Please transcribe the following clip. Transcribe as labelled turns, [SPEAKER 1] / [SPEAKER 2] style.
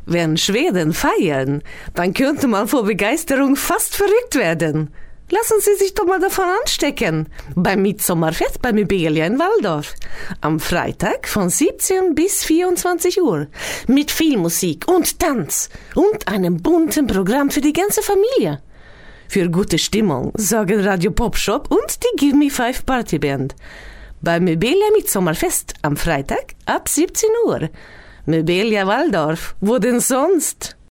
[SPEAKER 1] Wenn Schweden feiern, dann könnte man vor Begeisterung fast verrückt werden. Lassen Sie sich doch mal davon anstecken. Beim Mitsommerfest bei Möbelia in Walldorf. Am Freitag von 17 bis 24 Uhr. Mit viel Musik und Tanz. Und einem bunten Programm für die ganze Familie. Für gute Stimmung sorgen Radio Popshop und die Give Me Five Partyband. Bei Möbelia Mitsommerfest am Freitag ab 17 Uhr. Möbelia Walldorf, wo denn sonst?